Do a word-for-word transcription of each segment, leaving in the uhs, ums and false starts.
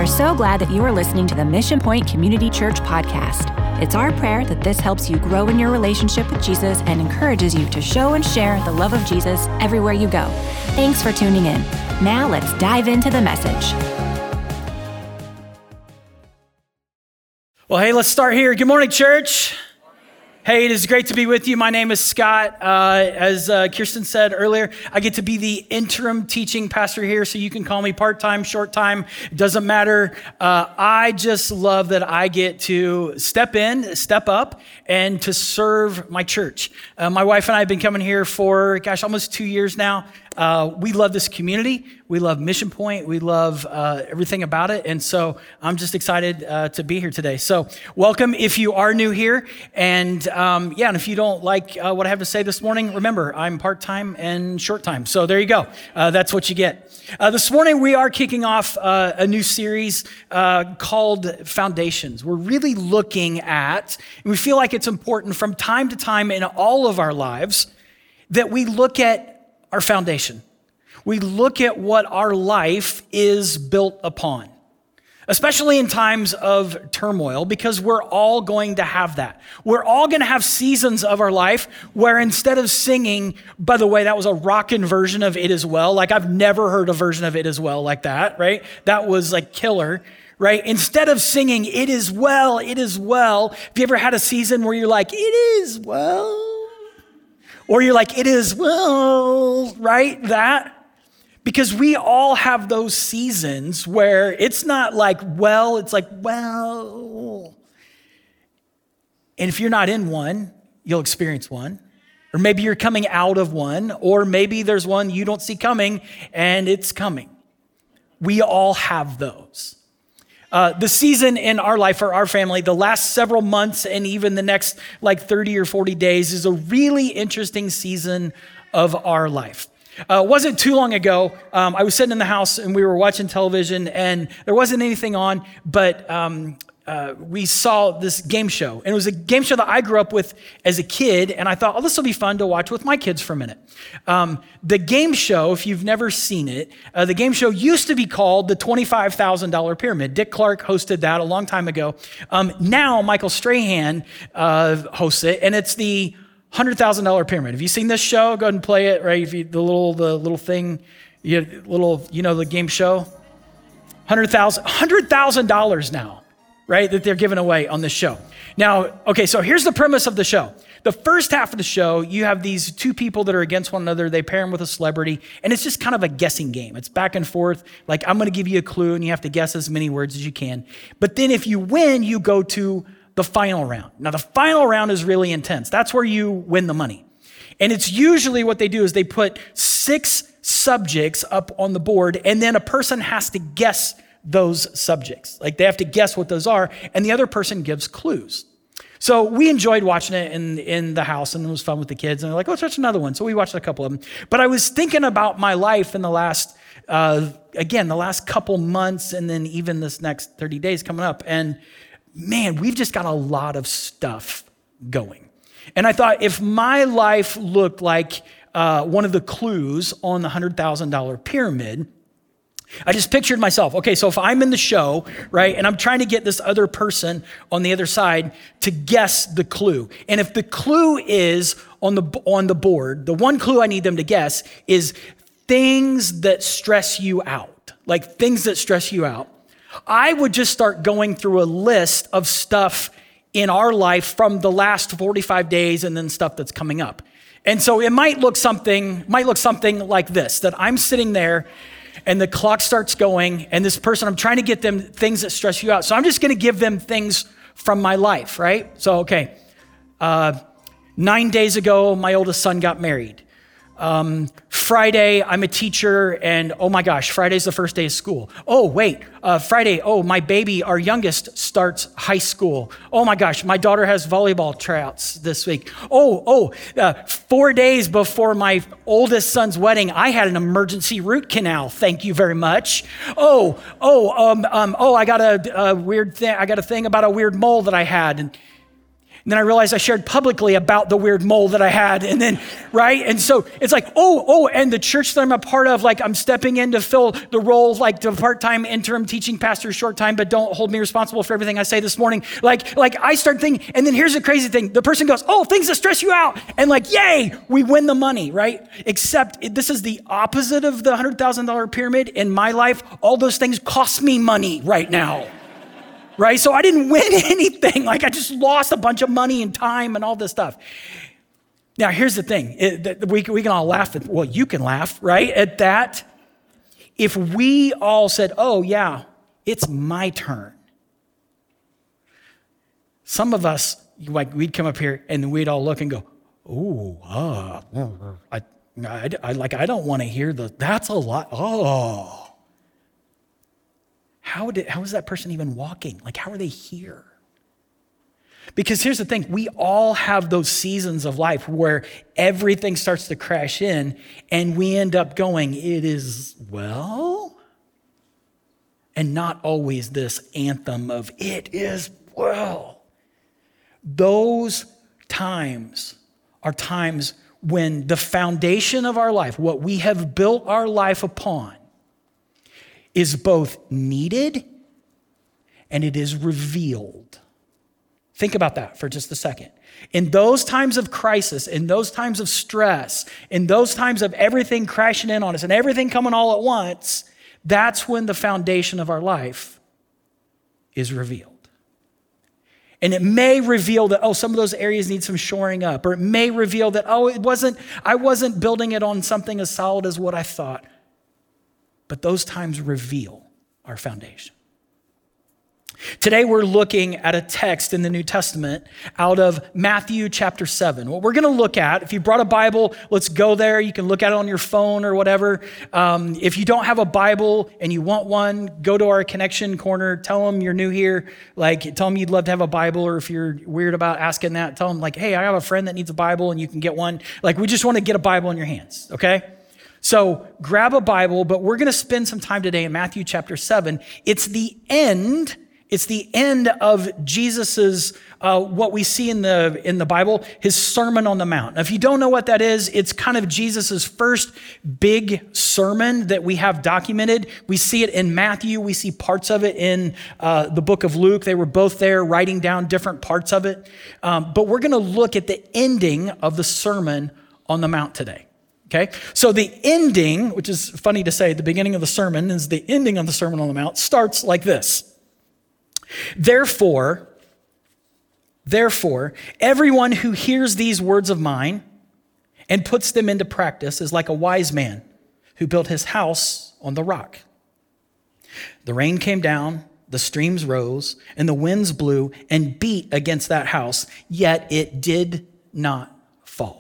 are so glad that you are listening to the Mission Point Community Church podcast. It's our prayer that this helps you grow in your relationship with Jesus and encourages you to show and share the love of Jesus everywhere you go. Thanks for tuning in. Now let's dive into the message. Well, hey, let's start here. Good morning, church. Hey, it is great to be with you. My name is Scott. Uh, as uh, Kirsten said earlier, I get to be the interim teaching pastor here, so you can call me part-time, short-time. It doesn't matter. Uh, I just love that I get to step in, step up, and to serve my church. Uh, my wife and I have been coming here for, gosh, almost two years now. Uh, we love this community. We love Mission Point. We love uh, everything about it. And so I'm just excited uh, to be here today. So welcome if you are new here. And um, yeah, and if you don't like uh, what I have to say this morning, remember, I'm part-time and short-time. So there you go. Uh, that's what you get. Uh, this morning, we are kicking off uh, a new series uh, called Foundations. We're really looking at, and we feel like it's important from time to time in all of our lives that we look at our foundation. We look at what our life is built upon, especially in times of turmoil, because we're all going to have that. We're all going to have seasons of our life where instead of singing, by the way, that was a rockin' version of It Is Well. Like I've never heard a version of It Is Well like that, right? That was like killer, right? Instead of singing, It Is Well, It Is Well. Have you ever had a season where you're like, It is well? Or you're like, it is well, right? That. Because we all have those seasons where it's not like, well, it's like, well. And if you're not in one, you'll experience one. Or maybe you're coming out of one, or maybe there's one you don't see coming and it's coming. We all have those. Uh, the season in our life, for our family, the last several months and even the next like thirty or forty days is a really interesting season of our life. Uh, it wasn't too long ago, um, I was sitting in the house and we were watching television and there wasn't anything on, but um, uh, we saw this game show. And it was a game show that I grew up with as a kid, and I thought, oh, this will be fun to watch with my kids for a minute. Um, the game show, if you've never seen it, uh, the game show used to be called the twenty-five thousand dollars Pyramid. Dick Clark hosted that a long time ago. Um, now Michael Strahan uh, hosts it, and it's the one hundred thousand dollars Pyramid. Have you seen this show? Go ahead and play it, right? If you, the little the little thing, you little you know the game show, one hundred thousand dollars one hundred thousand dollars now, right? That they're giving away on this show. Now, okay, so here's the premise of the show. The first half of the show, you have these two people that are against one another. They pair them with a celebrity, and it's just kind of a guessing game. It's back and forth. Like, I'm going to give you a clue, and you have to guess as many words as you can. But then if you win, you go to the final round. Now, the final round is really intense. That's where you win the money. And it's usually what they do is they put six subjects up on the board, and then a person has to guess those subjects. Like, they have to guess what those are, and the other person gives clues. So we enjoyed watching it in, in the house, and it was fun with the kids. And they're like, let's watch another one. So we watched a couple of them. But I was thinking about my life in the last, uh, again, the last couple months, and then even this next thirty days coming up. And man, we've just got a lot of stuff going. And I thought, if my life looked like uh, one of the clues on the one hundred thousand dollars pyramid, I just pictured myself, okay, so if I'm in the show, right, and I'm trying to get this other person on the other side to guess the clue. And if the clue is on the on the board, the one clue I need them to guess is things that stress you out, like things that stress you out. I would just start going through a list of stuff in our life from the last forty-five days and then stuff that's coming up. And so it might look something, might look something like this, that I'm sitting there and the clock starts going, and this person, I'm trying to get them things that stress you out. So I'm just going to give them things from my life, right? So, okay, uh, nine days ago, my oldest son got married. Um, Friday, I'm a teacher, and oh my gosh, Friday's the first day of school. Oh, wait, uh, Friday, oh, my baby, our youngest, starts high school. Oh my gosh, my daughter has volleyball tryouts this week. Oh, oh, uh, four days before my oldest son's wedding, I had an emergency root canal. Thank you very much. Oh, oh, um, um, oh, I got a, a weird thing. I got a thing about a weird mole that I had. And And then I realized I shared publicly about the weird mole that I had. And then, right? And so it's like, oh, oh, and the church that I'm a part of, like I'm stepping in to fill the role of like the part-time interim teaching pastor short time, but don't hold me responsible for everything I say this morning. Like, like I start thinking, and then here's the crazy thing. The person goes, oh, things that stress you out. And like, yay, we win the money, right? Except this is the opposite of the one hundred thousand dollars pyramid. In my life, all those things cost me money right now. Right? So I didn't win anything. Like I just lost a bunch of money and time and all this stuff. Now, here's the thing. It, we, we can all laugh at, well, you can laugh, right? At that. If we all said, oh yeah, it's my turn. Some of us, like we'd come up here and we'd all look and go, oh, uh, I, I, I, like, I don't want to hear the, that's a lot. Oh. How did, how is that person even walking? Like, how are they here? Because here's the thing, we all have those seasons of life where everything starts to crash in and we end up going, it is well, and not always this anthem of it is well. Those times are times when the foundation of our life, what we have built our life upon, is both needed and it is revealed. Think about that for just a second. In those times of crisis, in those times of stress, in those times of everything crashing in on us and everything coming all at once, that's when the foundation of our life is revealed. And it may reveal that, oh, some of those areas need some shoring up, or it may reveal that, oh, it wasn't, I wasn't building it on something as solid as what I thought. But those times reveal our foundation. Today, we're looking at a text in the New Testament out of Matthew chapter seven. What we're going to look at, if you brought a Bible, let's go there. You can look at it on your phone or whatever. Um, if you don't have a Bible and you want one, go to our connection corner. Tell them you're new here. Like, tell them you'd love to have a Bible, or if you're weird about asking that, tell them like, hey, I have a friend that needs a Bible and you can get one. Like, we just want to get a Bible in your hands, okay? So grab a Bible, but we're going to spend some time today in Matthew chapter seven. It's the end. It's the end of Jesus's, uh, what we see in the, in the Bible, his Sermon on the Mount. Now, if you don't know what that is, it's kind of Jesus's first big sermon that we have documented. We see it in Matthew. We see parts of it in uh, the book of Luke. They were both there writing down different parts of it. Um, but we're going to look at the ending of the Sermon on the Mount today. Okay, so the ending, which is funny to say, the beginning of the sermon is the ending of the Sermon on the Mount, starts like this. Therefore, therefore, everyone who hears these words of mine and puts them into practice is like a wise man who built his house on the rock. The rain came down, the streams rose, and the winds blew and beat against that house, yet it did not fall.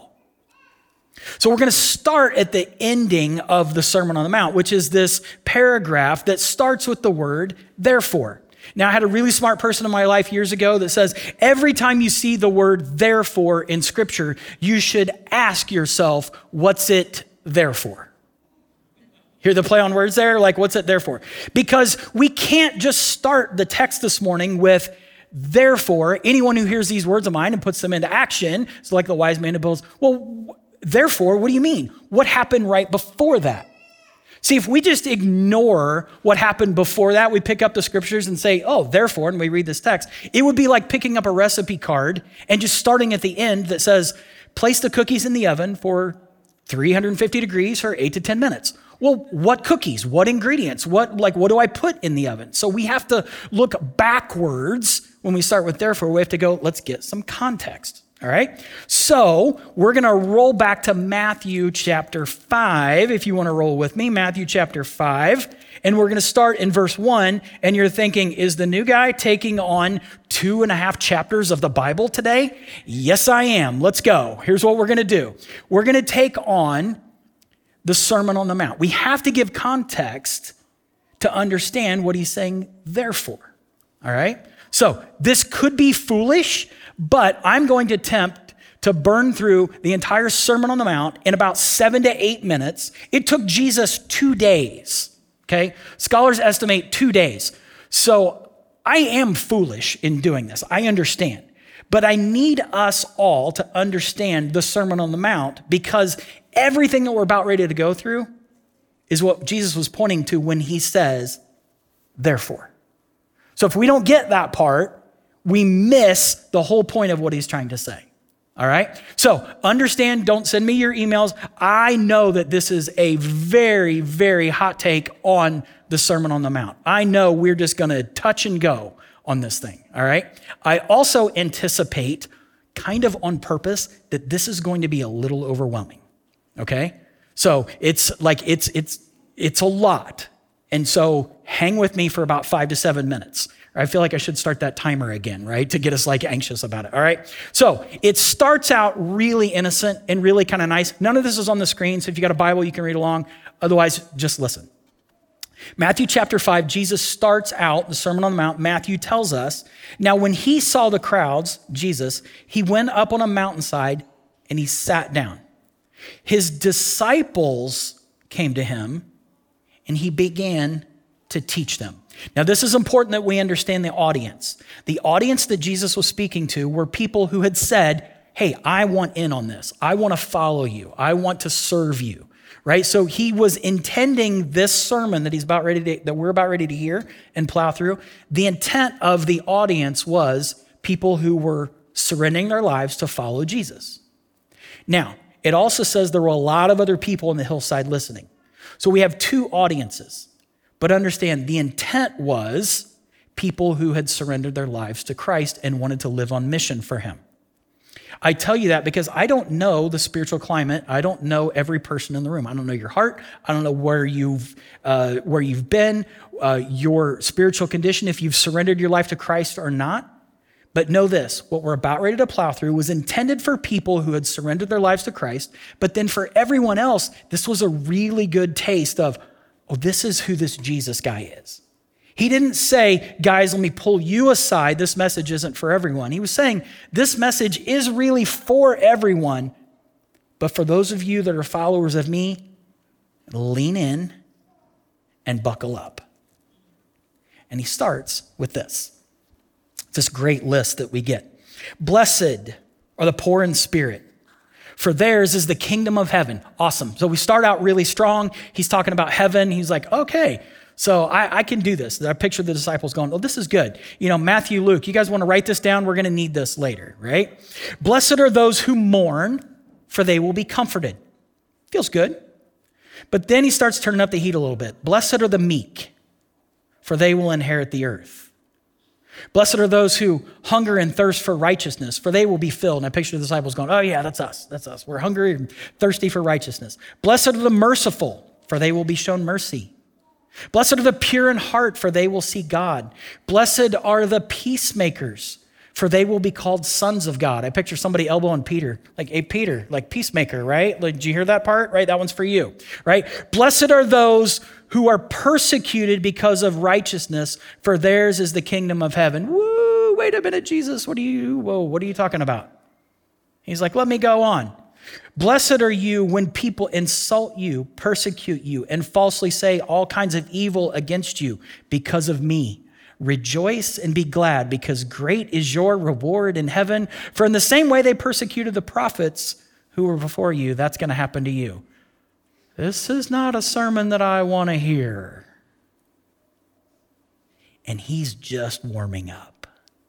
So we're going to start at the ending of the Sermon on the Mount, which is this paragraph that starts with the word therefore. Now, I had a really smart person in my life years ago that says, every time you see the word therefore in Scripture, you should ask yourself, what's it there for? Hear the play on words there? Like, what's it there for? Because we can't just start the text this morning with, therefore, anyone who hears these words of mine and puts them into action, it's like the wise man who builds, well, therefore, what do you mean? What happened right before that? See, if we just ignore what happened before that, we pick up the scriptures and say, oh, therefore, and we read this text, it would be like picking up a recipe card and just starting at the end that says, place the cookies in the oven for three hundred fifty degrees for eight to ten minutes. Well, what cookies? What ingredients? What, like, what do I put in the oven? So we have to look backwards when we start with therefore. We have to go, let's get some context. All right, so we're going to roll back to Matthew chapter five, if you want to roll with me, Matthew chapter five, and we're going to start in verse one, and you're thinking, is the new guy taking on two and a half chapters of the Bible today? Yes, I am. Let's go. Here's what we're going to do. We're going to take on the Sermon on the Mount. We have to give context to understand what he's saying therefore, all right? So this could be foolish, but I'm going to attempt to burn through the entire Sermon on the Mount in about seven to eight minutes. It took Jesus two days, okay? Scholars estimate two days. So I am foolish in doing this. I understand. But I need us all to understand the Sermon on the Mount, because everything that we're about ready to go through is what Jesus was pointing to when he says, therefore. So if we don't get that part, we miss the whole point of what he's trying to say. All right? So understand, don't send me your emails. I know that this is a very, very hot take on the Sermon on the Mount. I know we're just going to touch and go on this thing. All right? I also anticipate, kind of on purpose, that this is going to be a little overwhelming. Okay? So it's like, it's, it's, it's a lot. And so hang with me for about five to seven minutes. I feel like I should start that timer again, right? To get us like anxious about it, all right? So it starts out really innocent and really kind of nice. None of this is on the screen, so if you got a Bible, you can read along. Otherwise, just listen. Matthew chapter five, Jesus starts out the Sermon on the Mount. Matthew tells us, now when he saw the crowds, Jesus, he went up on a mountainside and he sat down. His disciples came to him and he began to teach them. Now, this is important that we understand the audience. The audience that Jesus was speaking to were people who had said, hey, I want in on this. I want to follow you. I want to serve you, right? So he was intending this sermon that he's about ready to, that we're about ready to hear and plow through. The intent of the audience was people who were surrendering their lives to follow Jesus. Now, it also says there were a lot of other people on the hillside listening. So we have two audiences. But understand, the intent was people who had surrendered their lives to Christ and wanted to live on mission for him. I tell you that because I don't know the spiritual climate. I don't know every person in the room. I don't know your heart. I don't know where you've uh, where you've been, uh, your spiritual condition, if you've surrendered your life to Christ or not. But know this, what we're about ready to plow through was intended for people who had surrendered their lives to Christ. But then for everyone else, this was a really good taste of, oh, this is who this Jesus guy is. He didn't say, guys, let me pull you aside. This message isn't for everyone. He was saying, this message is really for everyone. But for those of you that are followers of me, lean in and buckle up. And he starts with this. This great list that we get. Blessed are the poor in spirit, for theirs is the kingdom of heaven. Awesome. So we start out really strong. He's talking about heaven. He's like, okay, so I, I can do this. I picture the disciples going, oh, this is good. You know, Matthew, Luke, you guys want to write this down? We're going to need this later, right? Blessed are those who mourn, for they will be comforted. Feels good. But then he starts turning up the heat a little bit. Blessed are the meek, for they will inherit the earth. Blessed are those who hunger and thirst for righteousness, for they will be filled. And I picture the disciples going, oh yeah, that's us. That's us. We're hungry and thirsty for righteousness. Blessed are the merciful, for they will be shown mercy. Blessed are the pure in heart, for they will see God. Blessed are the peacemakers, for they will be called sons of God. I picture somebody elbowing Peter, like, hey, Peter, like peacemaker, right? Like, did you hear that part? Right? That one's for you, right? Blessed are those who are persecuted because of righteousness, for theirs is the kingdom of heaven. Woo, wait a minute, Jesus, what are you, whoa, what are you talking about? He's like, let me go on. Blessed are you when people insult you, persecute you, and falsely say all kinds of evil against you because of me. Rejoice and be glad, because great is your reward in heaven. For in the same way they persecuted the prophets who were before you, that's going to happen to you. This is not a sermon that I want to hear. And he's just warming up.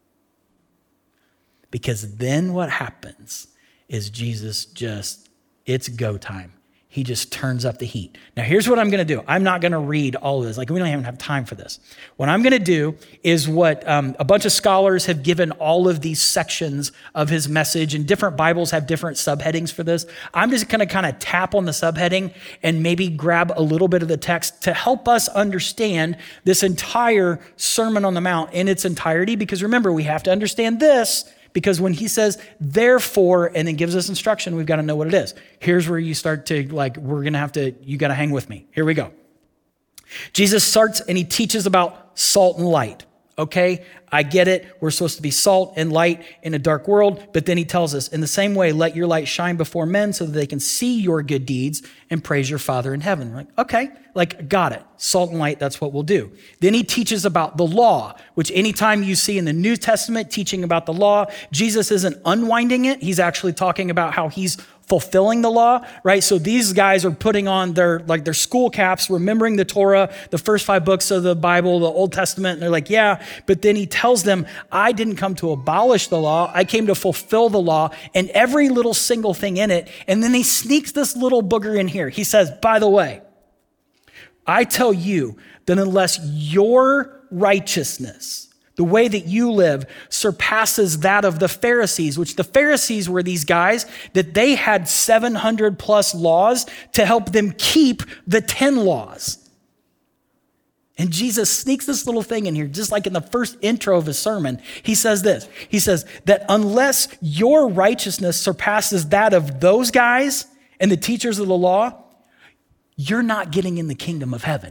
Because then what happens is Jesus just, it's go time. He just turns up the heat. Now, here's what I'm going to do. I'm not going to read all of this. Like, we don't even have time for this. What I'm going to do is what um, a bunch of scholars have given all of these sections of his message, and different Bibles have different subheadings for this. I'm just going to kind of tap on the subheading and maybe grab a little bit of the text to help us understand this entire Sermon on the Mount in its entirety. Because remember, we have to understand this, because when he says, therefore, and then gives us instruction, we've got to know what it is. Here's where you start to, like, we're going to have to, you got to hang with me. Here we go. Jesus starts and he teaches about salt and light. Okay, I get it. We're supposed to be salt and light in a dark world. But then he tells us, in the same way, let your light shine before men so that they can see your good deeds and praise your Father in heaven. We're like, okay, like, got it. Salt and light, that's what we'll do. Then he teaches about the law, which anytime you see in the New Testament teaching about the law, Jesus isn't unwinding it. He's actually talking about how he's fulfilling the law, right? So these guys are putting on their like their school caps, remembering the Torah, the first five books of the Bible, the Old Testament, and they're like, yeah. But then he tells them, I didn't come to abolish the law. I came to fulfill the law and every little single thing in it. And then he sneaks this little booger in here. He says, by the way, I tell you that unless your righteousness, the way that you live, surpasses that of the Pharisees, which the Pharisees were these guys that they had seven hundred plus laws to help them keep the ten laws. And Jesus sneaks this little thing in here, just like in the first intro of his sermon. He says this, he says that unless your righteousness surpasses that of those guys and the teachers of the law, you're not getting in the kingdom of heaven.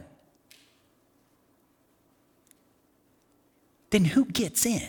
Then who gets in?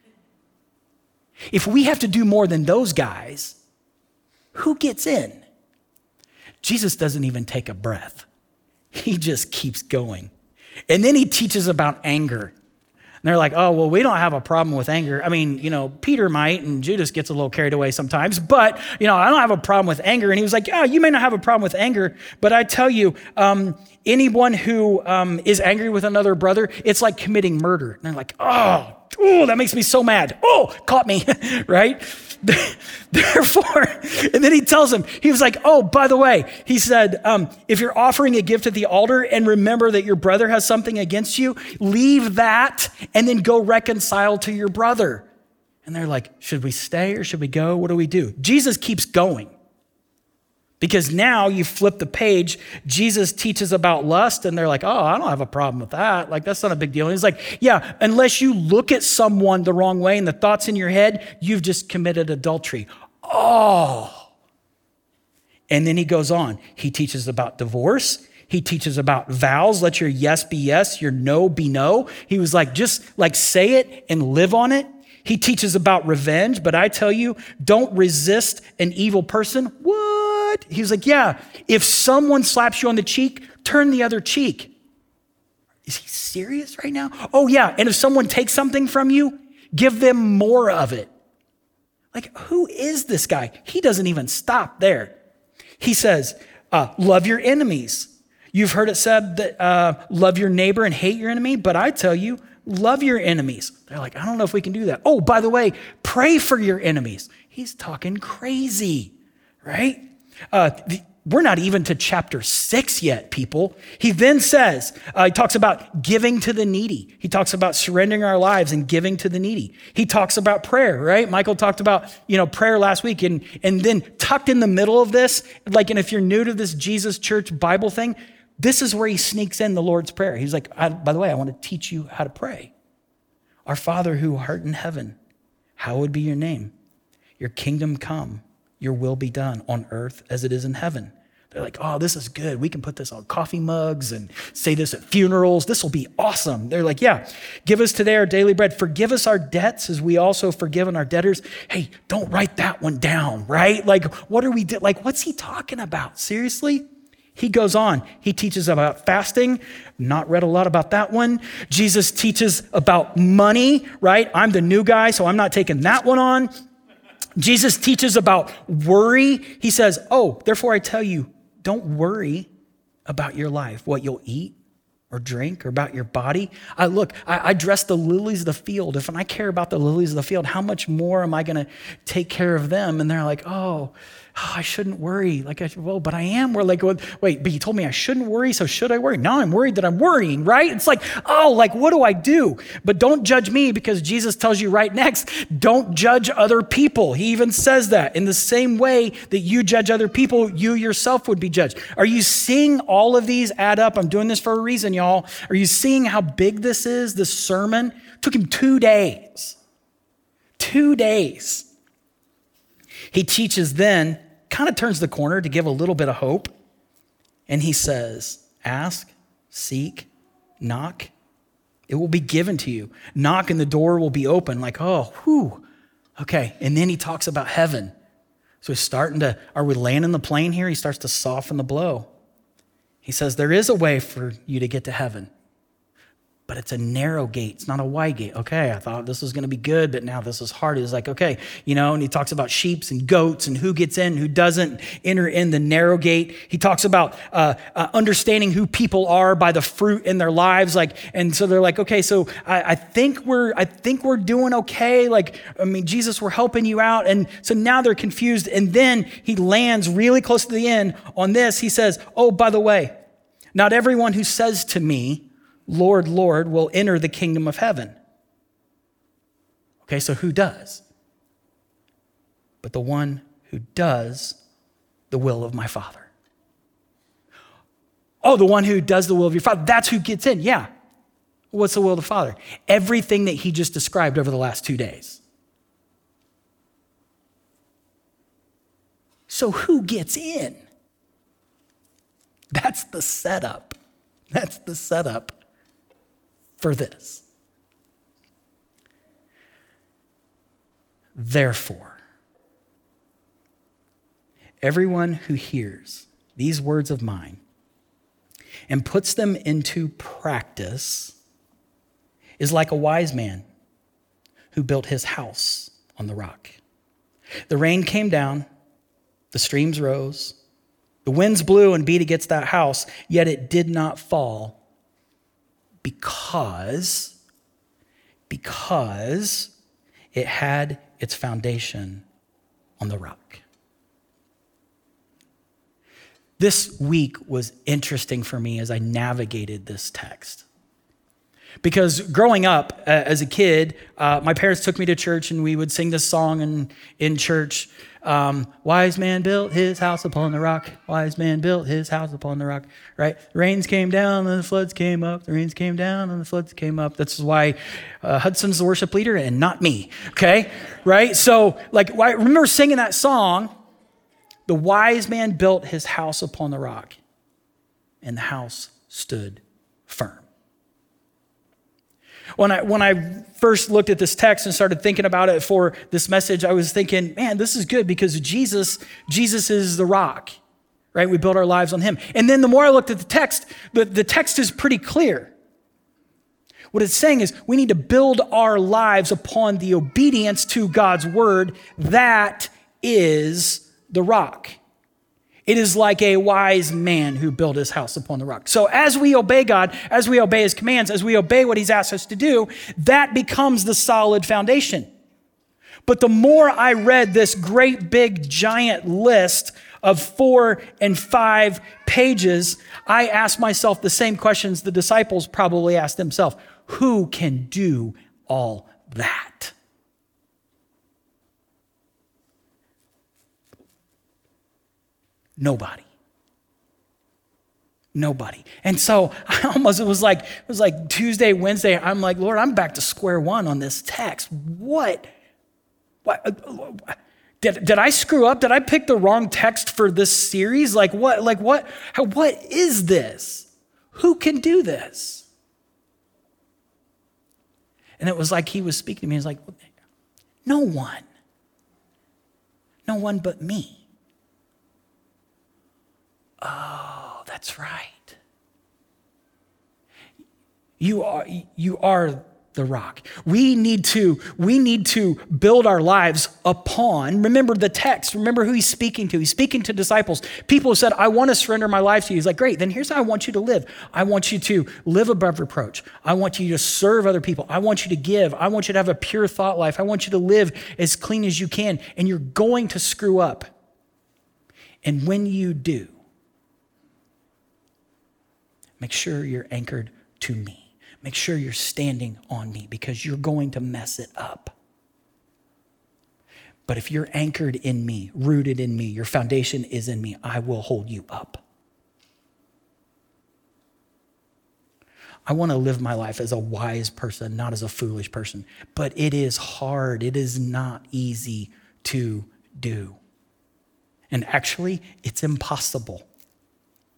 If we have to do more than those guys, who gets in? Jesus doesn't even take a breath. He just keeps going. And then he teaches about anger. And they're like, oh, well, we don't have a problem with anger. I mean, you know, Peter might, and Judas gets a little carried away sometimes, but, you know, I don't have a problem with anger. And he was like, yeah, you may not have a problem with anger, but I tell you, um, anyone who um, is angry with another brother, it's like committing murder. And they're like, oh, oh, that makes me so mad. Oh, caught me, right? Therefore, and then he tells him, he was like, oh, by the way, he said, um, if you're offering a gift at the altar and remember that your brother has something against you, leave that and then go reconcile to your brother. And they're like, should we stay or should we go? What do we do? Jesus keeps going. Because now you flip the page, Jesus teaches about lust, and they're like, oh, I don't have a problem with that. Like, that's not a big deal. And he's like, yeah, unless you look at someone the wrong way and the thoughts in your head, you've just committed adultery. Oh. And then he goes on. He teaches about divorce. He teaches about vows. Let your yes be yes, your no be no. He was like, just like say it and live on it. He teaches about revenge, but I tell you, don't resist an evil person. What? He was like, yeah, if someone slaps you on the cheek, turn the other cheek. Is he serious right now? Oh yeah, and if someone takes something from you, give them more of it. Like, who is this guy? He doesn't even stop there. He says, uh, love your enemies. You've heard it said that uh, love your neighbor and hate your enemy, but I tell you, love your enemies. They're like, I don't know if we can do that. Oh, by the way, pray for your enemies. He's talking crazy, right? Uh, the, we're not even to chapter six yet, people. He then says, uh, he talks about giving to the needy. He talks about surrendering our lives and giving to the needy. He talks about prayer, right? Michael talked about, you know, prayer last week. And, and then tucked in the middle of this, like, and if you're new to this Jesus Church Bible thing, this is where he sneaks in the Lord's Prayer. He's like, I, by the way, I want to teach you how to pray. Our Father who art in heaven, hallowed be your name. Your kingdom come, your will be done on earth as it is in heaven. They're like, oh, this is good. We can put this on coffee mugs and say this at funerals. This will be awesome. They're like, yeah, give us today our daily bread. Forgive us our debts as we also forgiven our debtors. Hey, don't write that one down, right? Like, what are we do? Like, what's he talking about? Seriously? He goes on. He teaches about fasting. Not read a lot about that one. Jesus teaches about money, right? I'm the new guy, so I'm not taking that one on. Jesus teaches about worry. He says, oh, therefore I tell you, don't worry about your life, what you'll eat or drink or about your body. I look, I, I dress the lilies of the field. If I care about the lilies of the field, how much more am I going to take care of them? And they're like, oh, oh, I shouldn't worry. Like, I, well, but I am. We're like, wait, but you told me I shouldn't worry, so should I worry? Now I'm worried that I'm worrying, right? It's like, oh, like, what do I do? But don't judge me, because Jesus tells you right next, don't judge other people. He even says that in the same way that you judge other people, you yourself would be judged. Are you seeing all of these add up? I'm doing this for a reason, y'all. Are you seeing how big this is? This sermon it took him two days. Two days. He teaches then, kind of turns the corner to give a little bit of hope. And he says, ask, seek, knock. It will be given to you. Knock and the door will be open. Like, oh, whew. Okay. And then he talks about heaven. So he's starting to, are we landing the plane here? He starts to soften the blow. He says, there is a way for you to get to heaven, but it's a narrow gate. It's not a wide gate. Okay, I thought this was going to be good, but now this is hard. He's like, okay, you know, and he talks about sheep and goats and who gets in, who doesn't enter in the narrow gate. He talks about uh, uh, understanding who people are by the fruit in their lives. Like, and so they're like, okay, so I, I think we're, I think we're doing okay. Like, I mean, Jesus, we're helping you out. And so now they're confused. And then he lands really close to the end on this. He says, oh, by the way, not everyone who says to me, Lord, Lord, will enter the kingdom of heaven. Okay, so who does? But the one who does the will of my Father. Oh, the one who does the will of your Father. That's who gets in. Yeah. What's the will of the Father? Everything that he just described over the last two days. So who gets in? That's the setup. That's the setup for this. Therefore, everyone who hears these words of mine and puts them into practice is like a wise man who built his house on the rock. The rain came down, the streams rose, the winds blew and beat against that house, yet it did not fall because, because it had its foundation on the rock. This week was interesting for me as I navigated this text. Because growing up uh, as a kid, uh, my parents took me to church and we would sing this song in, in church. Um, wise man built his house upon the rock. Wise man built his house upon the rock, right? The rains came down and the floods came up. The rains came down and the floods came up. That's why uh, Hudson's the worship leader and not me, okay? Right? So like, I remember singing that song. The wise man built his house upon the rock and the house stood firm. When I when I first looked at this text and started thinking about it for this message, I was thinking, man, this is good because Jesus, Jesus is the rock, right? We build our lives on him. And then the more I looked at the text, the, the text is pretty clear. What it's saying is we need to build our lives upon the obedience to God's word. That is the rock. It is like a wise man who built his house upon the rock. So as we obey God, as we obey his commands, as we obey what he's asked us to do, that becomes the solid foundation. But the more I read this great big giant list of four and five pages, I asked myself the same questions the disciples probably asked themselves. Who can do all that? Nobody. Nobody. And so I almost, it was like, it was like Tuesday, Wednesday, I'm like, Lord, I'm back to square one on this text. What? What? Did, did I screw up? Did I pick the wrong text for this series? Like what, like what, how, what is this? Who can do this? And it was like he was speaking to me. He was like, no one. No one but me. Oh, that's right. You are, you are the rock. We need to, we need to build our lives upon, remember the text, remember who he's speaking to. He's speaking to disciples. People who said, I want to surrender my life to you. He's like, great, then here's how I want you to live. I want you to live above reproach. I want you to serve other people. I want you to give. I want you to have a pure thought life. I want you to live as clean as you can. And you're going to screw up. And when you do, make sure you're anchored to me. Make sure you're standing on me because you're going to mess it up. But if you're anchored in me, rooted in me, your foundation is in me, I will hold you up. I want to live my life as a wise person, not as a foolish person. But it is hard. It is not easy to do. And actually, it's impossible.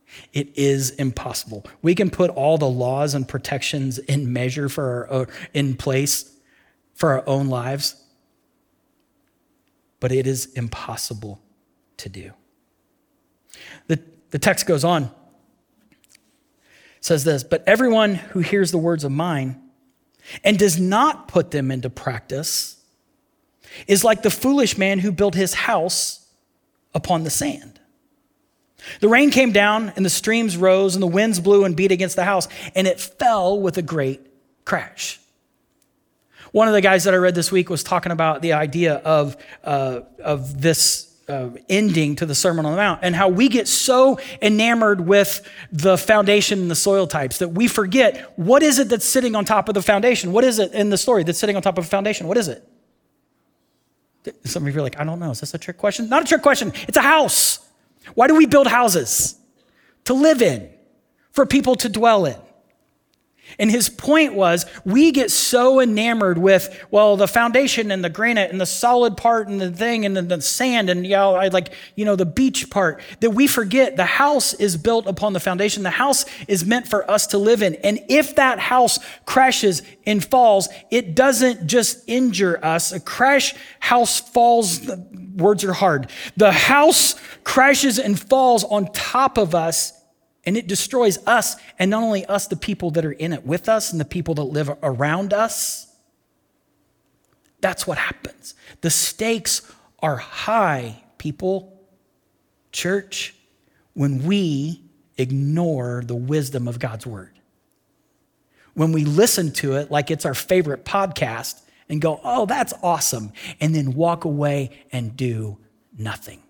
It is impossible. We can put all the laws and protections in measure for our, in place for our own lives, but it is impossible to do. The, the text goes on. It says this, but everyone who hears the words of mine and does not put them into practice is like the foolish man who built his house upon the sand. The rain came down and the streams rose and the winds blew and beat against the house and it fell with a great crash. One of the guys that I read this week was talking about the idea of, uh, of this uh, ending to the Sermon on the Mount and how we get so enamored with the foundation and the soil types that we forget what is it that's sitting on top of the foundation? What is it in the story that's sitting on top of a foundation? What is it? Some of you are like, I don't know. Is this a trick question? Not a trick question. It's a house. Why do we build houses? To live in, for people to dwell in. And his point was, we get so enamored with, well, the foundation and the granite and the solid part and the thing and the, the sand and, you know, I like, you know, the beach part, that we forget the house is built upon the foundation. The house is meant for us to live in. And if that house crashes and falls, it doesn't just injure us. A crash house falls, the words are hard. The house crashes and falls on top of us. And it destroys us, and not only us, the people that are in it with us and the people that live around us. That's what happens. The stakes are high, people, church, when we ignore the wisdom of God's word. When we listen to it like it's our favorite podcast and go, oh, that's awesome, and then walk away and do nothing.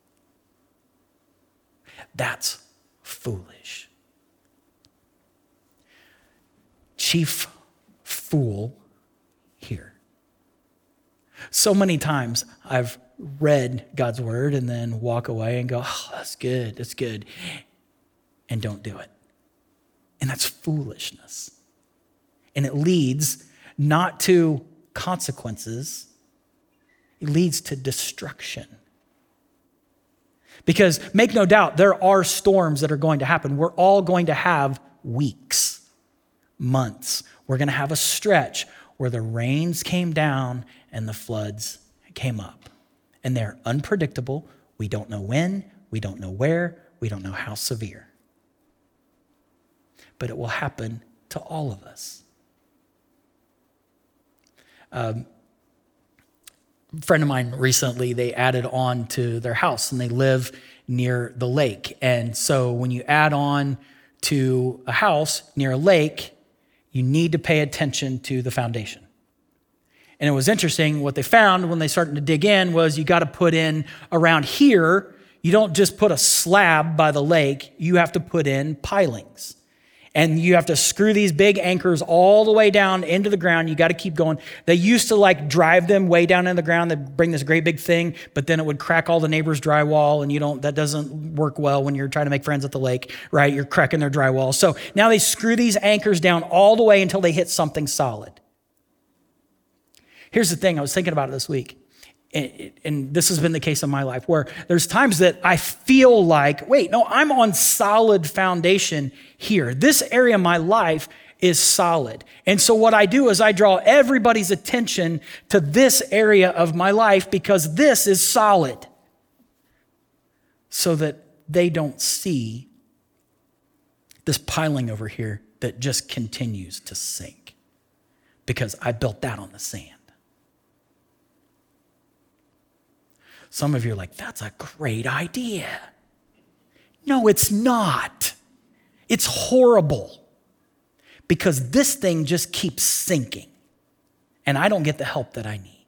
That's foolish. Chief fool here. So many times I've read God's word and then walk away and go, oh, that's good, that's good, and don't do it. And that's foolishness. And it leads not to consequences, it leads to destruction. Because make no doubt, there are storms that are going to happen. We're all going to have weeks, months. We're going to have a stretch where the rains came down and the floods came up. And they're unpredictable. We don't know when, we don't know where, we don't know how severe. But it will happen to all of us. Um, A friend of mine recently, they added on to their house and they live near the lake. And so when you add on to a house near a lake, you need to pay attention to the foundation. And it was interesting, what they found when they started to dig in was you got to put in around here, you don't just put a slab by the lake, you have to put in pilings. And you have to screw these big anchors all the way down into the ground. You got to keep going. They used to like drive them way down in the ground. They'd bring this great big thing, but then it would crack all the neighbors' drywall. And you don't, that doesn't work well when you're trying to make friends at the lake, right? You're cracking their drywall. So now they screw these anchors down all the way until they hit something solid. Here's the thing. I was thinking about it this week. And this has been the case in my life where there's times that I feel like, wait, no, I'm on solid foundation here. This area of my life is solid. And so what I do is I draw everybody's attention to this area of my life because this is solid so that they don't see this piling over here that just continues to sink because I built that on the sand. Some of you are like, that's a great idea. No, it's not. It's horrible because this thing just keeps sinking and I don't get the help that I need.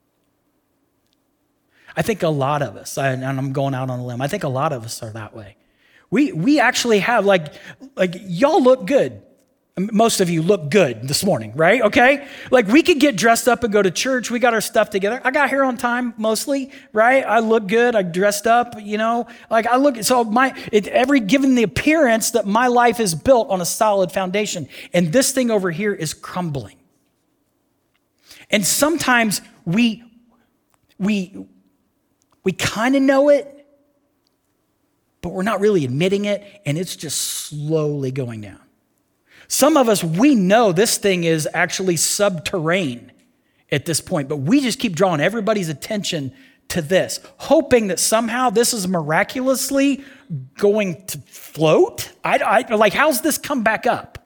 I think a lot of us, and I'm going out on a limb, I think a lot of us are that way. We we actually have like, like y'all look good. Most of you look good this morning, right? Okay? Like we could get dressed up and go to church. We got our stuff together. I got here on time mostly, right? I look good. I dressed up, you know, like I look, so my, it, every given the appearance that my life is built on a solid foundation. And this thing over here is crumbling. And sometimes we, we, we kind of know it, but we're not really admitting it, and it's just slowly going down. Some of us, we know this thing is actually subterranean at this point, but we just keep drawing everybody's attention to this, hoping that somehow this is miraculously going to float. I, I like, how's this come back up?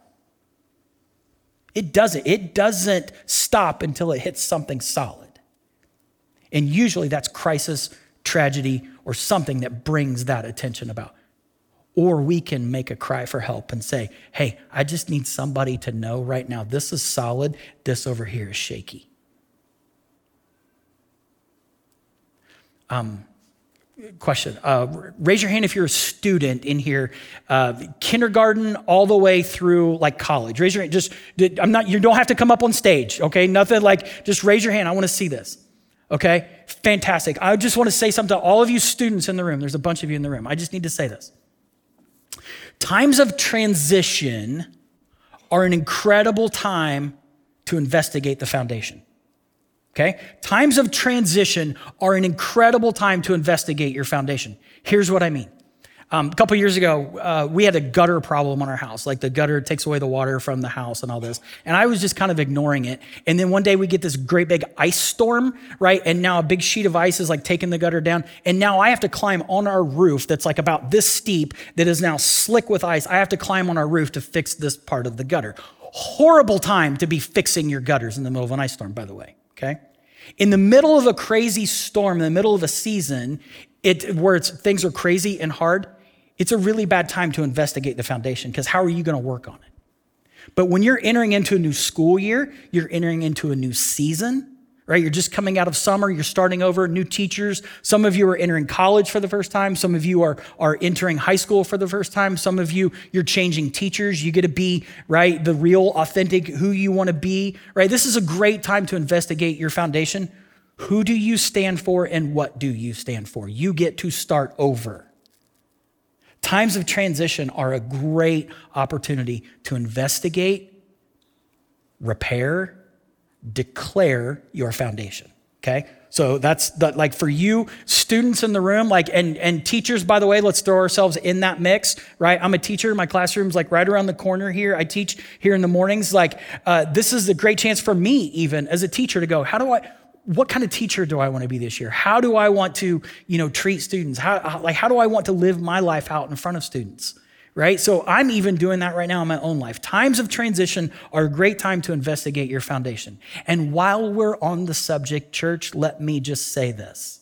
It doesn't. It doesn't stop until it hits something solid. And usually that's crisis, tragedy, or something that brings that attention about. Or we can make a cry for help and say, hey, I just need somebody to know right now, this is solid, this over here is shaky. Um, question, uh, raise your hand if you're a student in here, uh, kindergarten all the way through like college. Raise your hand, just, I'm not, you don't have to come up on stage, okay? Nothing like, just raise your hand, I wanna see this, okay? Fantastic. I just wanna say something to all of you students in the room. There's a bunch of you in the room. I just need to say this. Times of transition are an incredible time to investigate the foundation. Okay? Times of transition are an incredible time to investigate your foundation. Here's what I mean. Um, a couple years ago, uh, we had a gutter problem on our house. Like the gutter takes away the water from the house and all this. And I was just kind of ignoring it. And then one day we get this great big ice storm, right? And now a big sheet of ice is like taking the gutter down. And now I have to climb on our roof that's like about this steep that is now slick with ice. I have to climb on our roof to fix this part of the gutter. Horrible time to be fixing your gutters in the middle of an ice storm, by the way, okay? In the middle of a crazy storm, in the middle of a season, it where it's, things are crazy and hard, it's a really bad time to investigate the foundation because how are you going to work on it? But when you're entering into a new school year, you're entering into a new season, right? You're just coming out of summer, you're starting over, new teachers. Some of you are entering college for the first time. Some of you are, are entering high school for the first time. Some of you, you're changing teachers. You get to be, right, the real, authentic, who you want to be, right? This is a great time to investigate your foundation. Who do you stand for and what do you stand for? You get to start over. Times of transition are a great opportunity to investigate, repair, declare your foundation, okay? So that's the, like for you students in the room, like, and, and teachers, by the way, let's throw ourselves in that mix, right? I'm a teacher. My classroom's like right around the corner here. I teach here in the mornings. Like, uh, this is a great chance for me even as a teacher to go, how do I, what kind of teacher do I want to be this year? How do I want to, you know, treat students? How, like, how do I want to live my life out in front of students, right? So I'm even doing that right now in my own life. Times of transition are a great time to investigate your foundation. And while we're on the subject, church, let me just say this.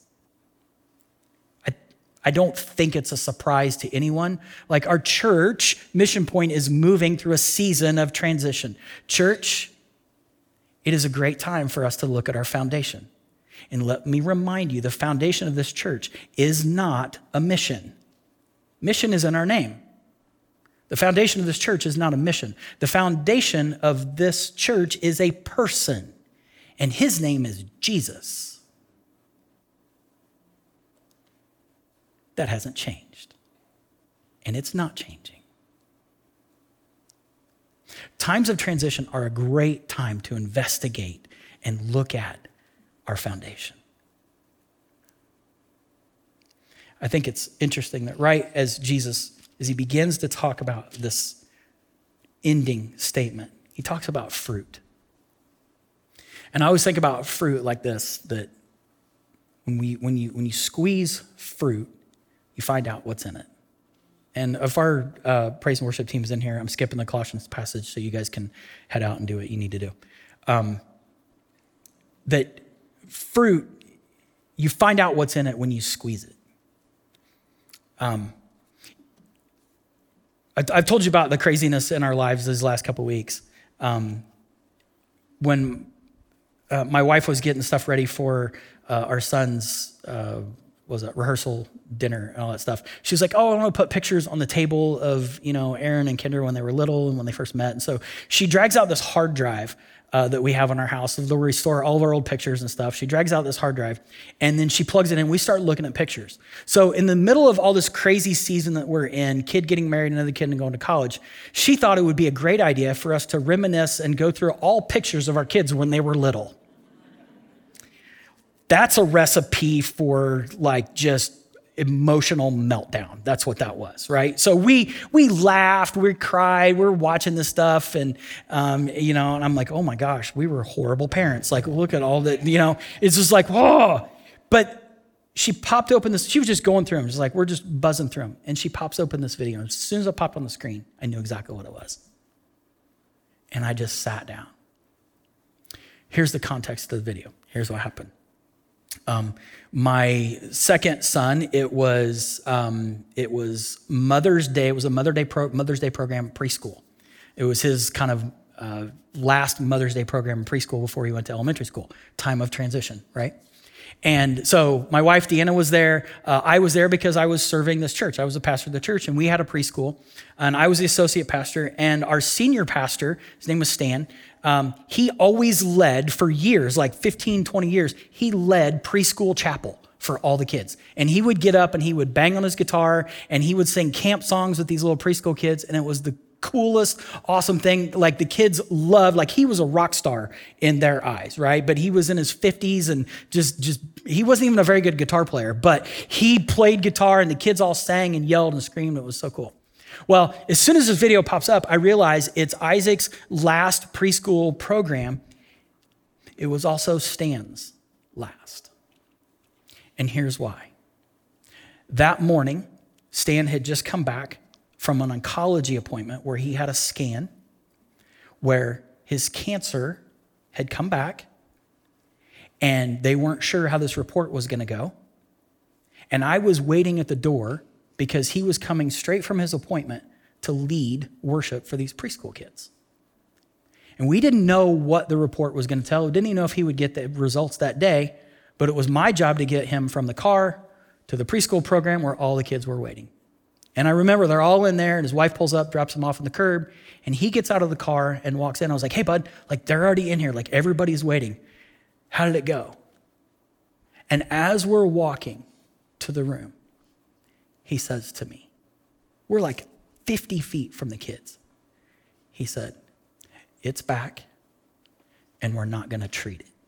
I, I don't think it's a surprise to anyone. Like our church, Mission Point, is moving through a season of transition. Church, it is a great time for us to look at our foundation. And let me remind you, the foundation of this church is not a mission. Mission is in our name. The foundation of this church is not a mission. The foundation of this church is a person, and his name is Jesus. That hasn't changed, and it's not changing. Times of transition are a great time to investigate and look at our foundation. I think it's interesting that right as Jesus, as he begins to talk about this ending statement, he talks about fruit. And I always think about fruit like this, that when we when you when you squeeze fruit, you find out what's in it. And if our uh, praise and worship team is in here, I'm skipping the Colossians passage so you guys can head out and do what you need to do. Um, that fruit, you find out what's in it when you squeeze it. Um, I, I've told you about the craziness in our lives these last couple of weeks. Um, when uh, my wife was getting stuff ready for uh, our son's uh, was it rehearsal dinner and all that stuff. She was like, oh, I want to put pictures on the table of, you know, Aaron and Kendra when they were little and when they first met. And so she drags out this hard drive uh, that we have in our house where we store all of our old pictures and stuff. She drags out this hard drive and then she plugs it in. We start looking at pictures. So in the middle of all this crazy season that we're in, kid getting married, another kid and going to college, she thought it would be a great idea for us to reminisce and go through all pictures of our kids when they were little. That's a recipe for like just emotional meltdown. That's what that was, right? So we we laughed, we cried, we were watching this stuff, and um, you know, and I'm like, oh my gosh, we were horrible parents. Like, look at all that, you know, it's just like, whoa. But she popped open this, she was just going through them, just like, we're just buzzing through them. And she pops open this video, and as soon as it popped on the screen, I knew exactly what it was. And I just sat down. Here's the context of the video. Here's what happened. Um, my second son, it was um, it was Mother's Day. It was a Mother's Day pro, Mother's Day program at preschool. It was his kind of uh, last Mother's Day program in preschool before he went to elementary school. Time of transition, right? And so my wife, Deanna, was there. Uh, I was there because I was serving this church. I was a pastor of the church, and we had a preschool. And I was the associate pastor. And our senior pastor, his name was Stan, um, he always led for years, like fifteen, twenty years, he led preschool chapel for all the kids. And he would get up and he would bang on his guitar and he would sing camp songs with these little preschool kids. And it was the coolest, awesome thing. Like the kids loved, like he was a rock star in their eyes, right? But he was in his fifties and just, just, he wasn't even a very good guitar player, but he played guitar and the kids all sang and yelled and screamed. It was so cool. Well, as soon as this video pops up, I realize it's Isaac's last preschool program. It was also Stan's last. And here's why. That morning, Stan had just come back from an oncology appointment where he had a scan where his cancer had come back and they weren't sure how this report was going to go. And I was waiting at the door because he was coming straight from his appointment to lead worship for these preschool kids. And we didn't know what the report was going to tell. We didn't even know if he would get the results that day, but it was my job to get him from the car to the preschool program where all the kids were waiting. And I remember they're all in there and his wife pulls up, drops him off on the curb, and he gets out of the car and walks in. I was like, hey, bud, like they're already in here. Like everybody's waiting. How did it go? And as we're walking to the room, he says to me, we're like fifty feet from the kids. He said, it's back and we're not going to treat it.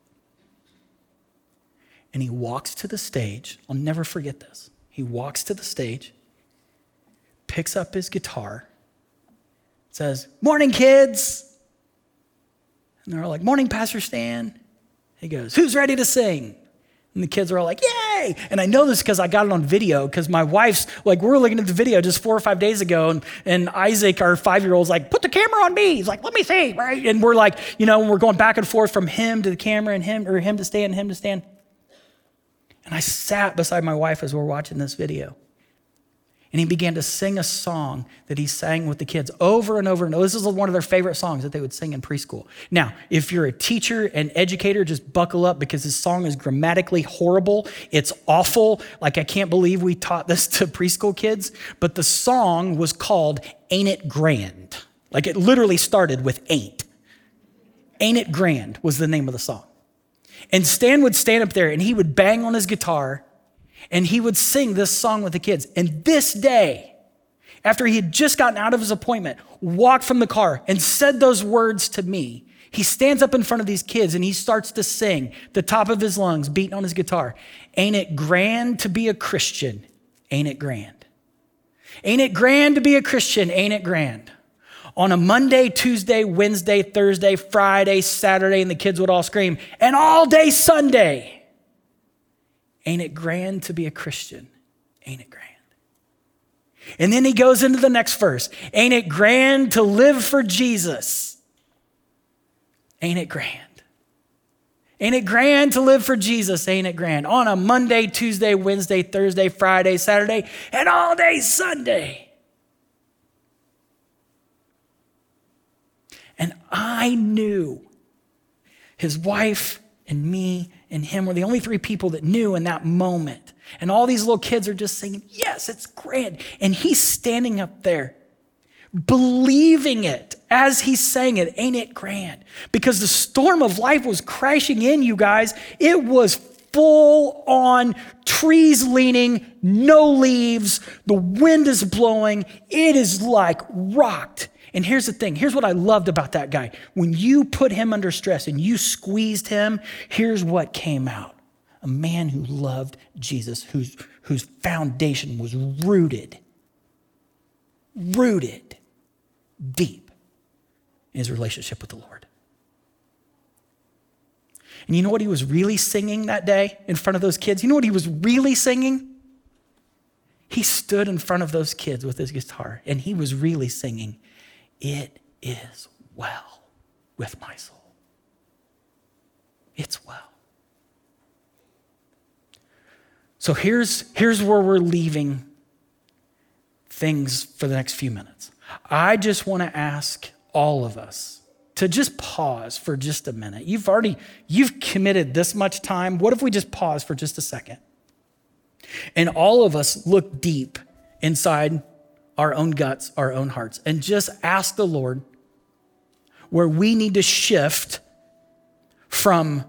And he walks to the stage. I'll never forget this. He walks to the stage, picks up his guitar, says, morning, kids. And they're all like, morning, Pastor Stan. He goes, who's ready to sing? And the kids are all like, yay. And I know this because I got it on video because my wife's like, we were looking at the video just four or five days ago. And, and Isaac, our five-year-old's like, put the camera on me. He's like, let me see, right? And we're like, you know, we're going back and forth from him to the camera and him, or him to stand, him to stand. And I sat beside my wife as we're watching this video. And he began to sing a song that he sang with the kids over and over and over. This is one of their favorite songs that they would sing in preschool. Now, if you're a teacher and educator, just buckle up because this song is grammatically horrible. It's awful. Like, I can't believe we taught this to preschool kids. But the song was called Ain't It Grand? Like, it literally started with ain't. Ain't It Grand was the name of the song. And Stan would stand up there and he would bang on his guitar and he would sing this song with the kids. And this day, after he had just gotten out of his appointment, walked from the car and said those words to me, he stands up in front of these kids and he starts to sing, the top of his lungs, beating on his guitar. Ain't it grand to be a Christian? Ain't it grand? Ain't it grand to be a Christian? Ain't it grand? On a Monday, Tuesday, Wednesday, Thursday, Friday, Saturday, and the kids would all scream, and all day Sunday. Ain't it grand to be a Christian? Ain't it grand? And then he goes into the next verse. Ain't it grand to live for Jesus? Ain't it grand? Ain't it grand to live for Jesus? Ain't it grand? On a Monday, Tuesday, Wednesday, Thursday, Friday, Saturday, and all day Sunday. And I knew his wife and me and him were the only three people that knew in that moment. And all these little kids are just singing, yes, it's grand. And he's standing up there believing it as he's saying it. Ain't it grand? Because the storm of life was crashing in, you guys. It was full on, trees leaning, no leaves. The wind is blowing. It is like rocked. And here's the thing. Here's what I loved about that guy. When you put him under stress and you squeezed him, here's what came out. a man who loved Jesus, whose, whose foundation was rooted, rooted deep in his relationship with the Lord. And you know what he was really singing that day in front of those kids? You know what he was really singing? He stood in front of those kids with his guitar, and he was really singing, "It is well with my soul. It's well." So here's, here's where we're leaving things for the next few minutes. I just want to ask all of us to just pause for just a minute. You've already, you've committed this much time. What if we just pause for just a second? And all of us look deep inside our own guts, our own hearts, and just ask the Lord where we need to shift from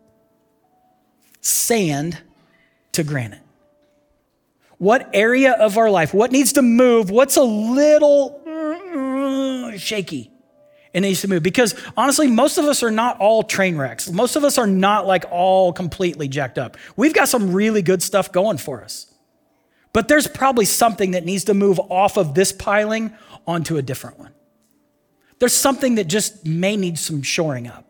sand to granite. What area of our life, what needs to move, what's a little uh, shaky? It needs to move. Because honestly, most of us are not all train wrecks. Most of us are not like all completely jacked up. We've got some really good stuff going for us. But there's probably something that needs to move off of this piling onto a different one. There's something that just may need some shoring up.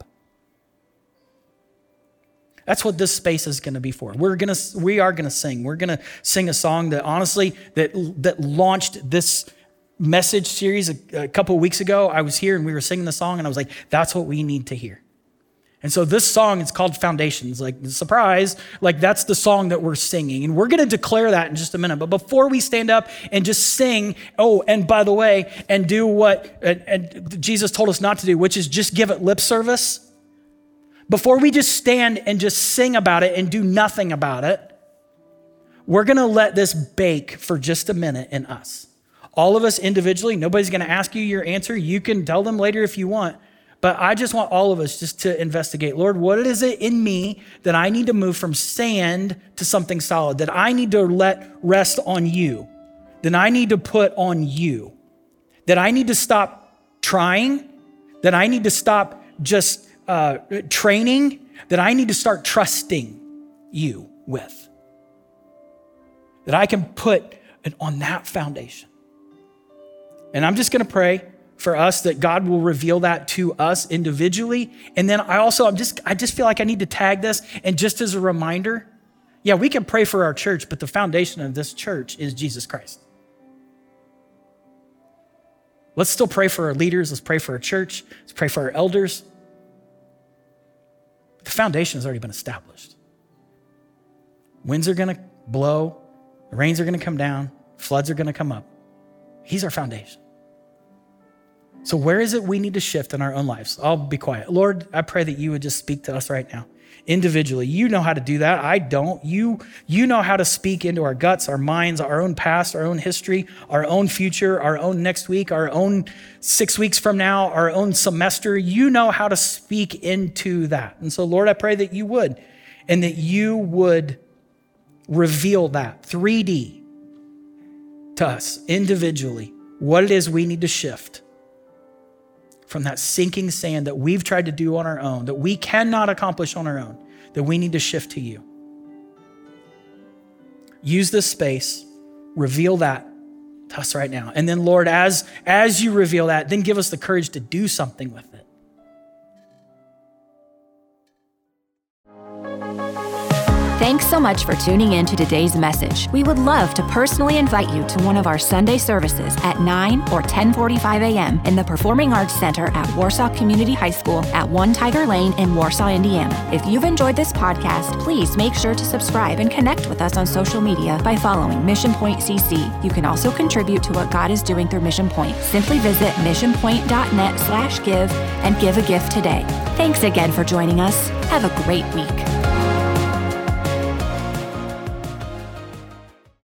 That's what this space is going to be for. We're going to, we are going to sing. We're going to sing a song that honestly, that, that launched this message series a, a couple of weeks ago. I was here and we were singing the song and I was like, that's what we need to hear. And so this song, it's called Foundations. Like, surprise, like that's the song that we're singing. And we're going to declare that in just a minute. But before we stand up and just sing, oh, and by the way, and do what and, and Jesus told us not to do, which is just give it lip service. Before we just stand and just sing about it and do nothing about it, we're going to let this bake for just a minute in us. All of us individually, nobody's going to ask you your answer. You can tell them later if you want. But I just want all of us just to investigate, Lord, what is it in me that I need to move from sand to something solid, that I need to let rest on you, that I need to put on you, that I need to stop trying, that I need to stop just uh, training, that I need to start trusting you with, that I can put it on that foundation. And I'm just going to pray for us that God will reveal that to us individually. And then I also, I'm just, I just feel like I need to tag this. And just as a reminder, yeah, we can pray for our church, but the foundation of this church is Jesus Christ. Let's still pray for our leaders. Let's pray for our church. Let's pray for our elders. The foundation has already been established. Winds are going to blow. The rains are going to come down. Floods are going to come up. He's our foundation. So where is it we need to shift in our own lives? I'll be quiet. Lord, I pray that you would just speak to us right now. Individually, you know how to do that. I don't. You, you know how to speak into our guts, our minds, our own past, our own history, our own future, our own next week, our own six weeks from now, our own semester. You know how to speak into that. And so, Lord, I pray that you would, and that you would reveal that three D to us individually, what it is we need to shift from that sinking sand that we've tried to do on our own, that we cannot accomplish on our own, that we need to shift to you. Use this space, reveal that to us right now. And then, Lord, as, as you reveal that, then give us the courage to do something with it. Thanks so much for tuning in to today's message. We would love to personally invite you to one of our Sunday services at nine or ten forty-five a.m. in the Performing Arts Center at Warsaw Community High School at One Tiger Lane in Warsaw, Indiana. If you've enjoyed this podcast, please make sure to subscribe and connect with us on social media by following Mission Point C C. You can also contribute to what God is doing through Mission Point. Simply visit missionpoint.net slash give and give a gift today. Thanks again for joining us. Have a great week.